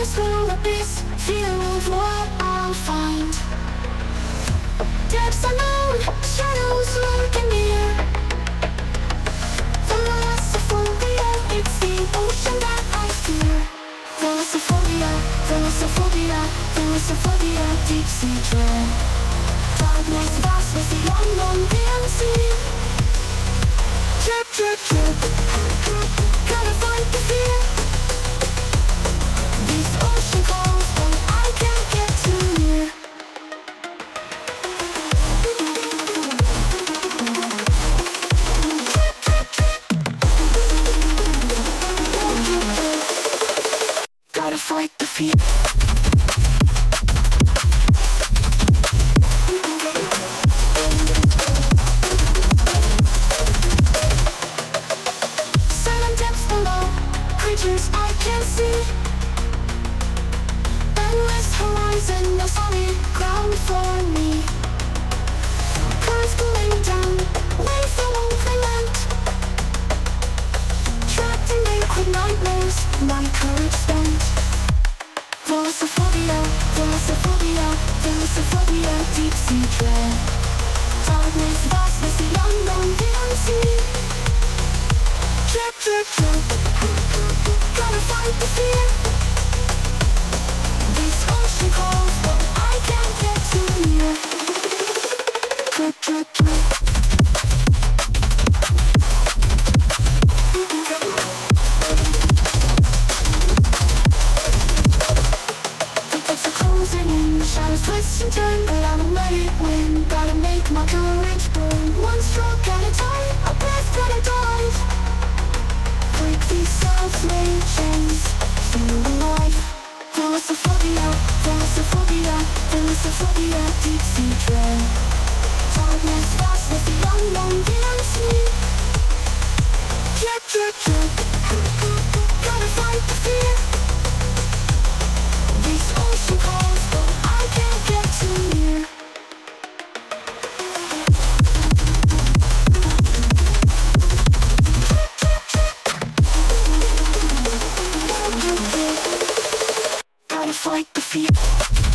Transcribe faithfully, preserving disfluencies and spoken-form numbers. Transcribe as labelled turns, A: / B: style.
A: this will abyss, fear of what I'll find. Depths unknown, shadows lurking near. Thalassophobia, it's the ocean that I fear. Thalassophobia, thalassophobia, thalassophobia, deep sea dread. Darkness, vastness, the unknown, the unseen. Drip, drip, drip, gotta fight the fear. This ocean calls, but I can't get too near. Gotta fight the fear. Silent depths below, creatures I can't see. Endless horizon, no solid ground for me. Clouds pulling down, waves that won't relent. Trapped in liquid nightmares, my courage spent. Thalassophobia, thalassophobia, thalassophobia, deep sea dread. Darkness, vastness, the unknown, the unseen. Drip, drip, drip, gotta fight the fear. This ocean calls, but I can't get too near. Drip, drip, drip. The depths are closing in, the shadows twist and turn, but I won't let it win. Gotta make my courage burn. One stroke at a time, a breath at a dive. Break these self-made chains, feel alive. Thalassophobia, thalassophobia, thalassophobia, deep sea dread. Darkness, vastness, the unknown, the unseen. Drip, drip, drip, gotta fight the fear. This ocean calls, but I can't get too near. Gotta fight the fear.